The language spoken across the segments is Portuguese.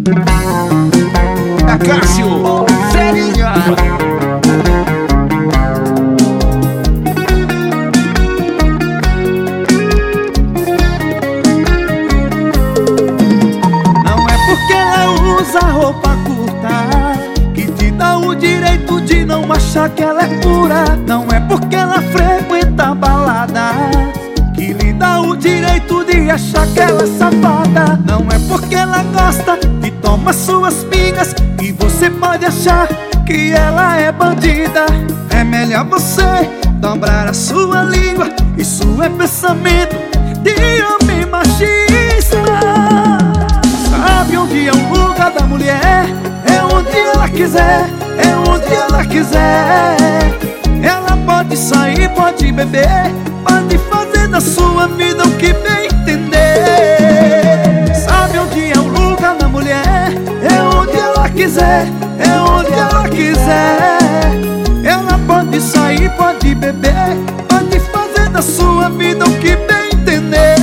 É Cássio, Ferinha. Não é porque ela usa roupa curta que te dá o direito de não achar que ela é pura. Não é porque ela frequenta balada que lhe dá o direito de achar que ela é safada. Não é porque ela gosta de tomar suas pingas que você pode achar que ela é bandida. É melhor você dobrar a sua língua. Isso é pensamento de homem machista. Sabe onde é o lugar da mulher? É onde ela quiser, é onde ela quiser. Ela pode sair, pode beber, pode fazer da sua vida o que bem entender. Sabe onde é o lugar da mulher? É onde ela quiser, é onde ela quiser. Ela pode sair, pode beber, pode fazer da sua vida o que bem entender.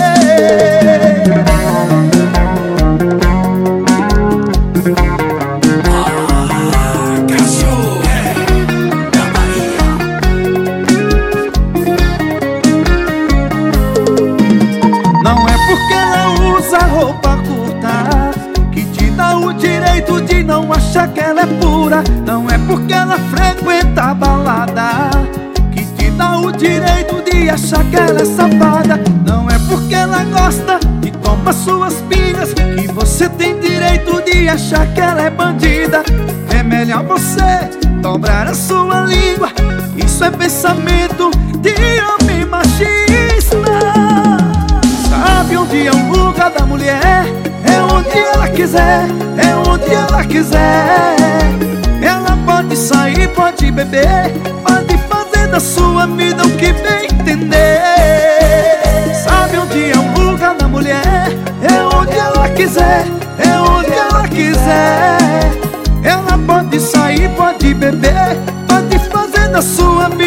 Não é porque ela usa roupa curta que te dá o direito de não achar que ela é pura. Não é porque ela frequenta a balada que te dá o direito de achar que ela é safada. Não é porque ela gosta de tomar suas pingas que você tem direito de achar que ela é bandida. É melhor você dobrar a sua língua. Isso é pensamento de homem machista. Sabe onde é o lugar da mulher? É onde ela quiser, é onde ela quiser. Ela pode sair, pode beber, pode fazer da sua vida o que bem entender. Sabe onde é o lugar da mulher? É onde ela quiser, é onde ela quiser. Ela pode sair, pode beber, pode fazer da sua vida